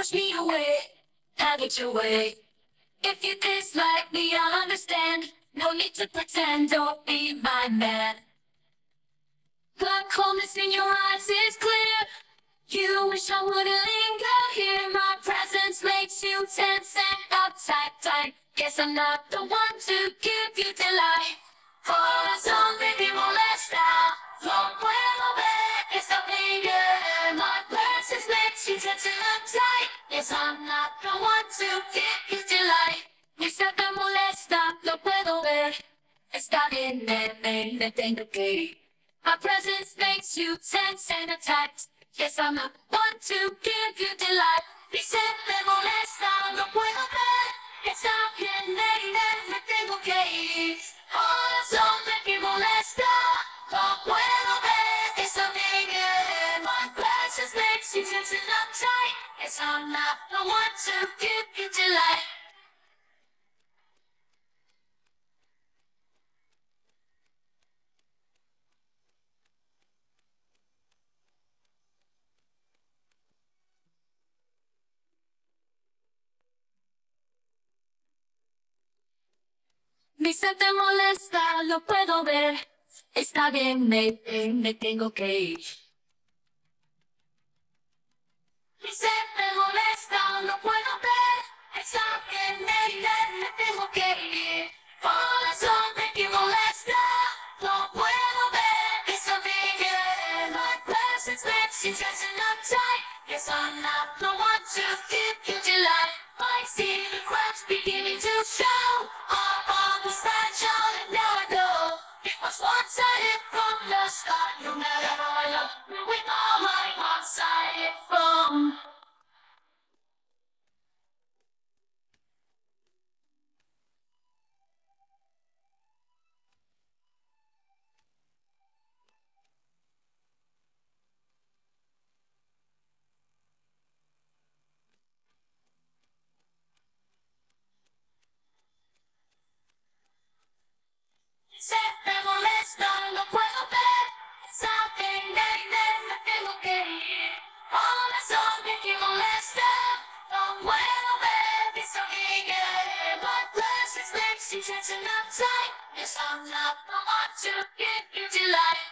push me away, have it your way. If you dislike me, I'll understand. No need to pretend, don't be my man. The calmness in your eyes is clear. You wish I wouldn't linger here. My presence makes you tense and uptight. Guess I'm not the one to give you delight. Corazón de mi molesta, no puedo ver esta finger. My presence makes you tense and uptight. Yes, I'm not the one to give you delight. Esta te molesta, no puedo ver. Está bien, me tengo que ir. My presence makes you tense and attacked. Yes, I'm the one to give you delight. Dice me molesta, no puedo ver. Está bien, me tengo que ir. Corazón de mi molesta, no puedo ver. Está bien, my presence makes you tense and uptight. Yes, I'm not the one to give you delight. Mi ser te molesta, lo puedo ver. Está bien, me tengo que ir. Mi ser te molesta, lo puedo ver. Está bien, me tengo que ir. Corazón de mi molesta, lo puedo ver. Está bien, my presence makes you tense and uptight. Yes, I'm not the one to give you delight. I see the cracks beginning to show. Up on the slideshow, and now I know it was one-sided from the start. No matter how I love you, with all my one-sided from. Se me molesta, no puedo ver. Something me tengo que ir. Corazón de que molesta, no puedo ver. It's okay, yeah. My presence makes you tense and uptight. Yes, I'm not the one to give you delight.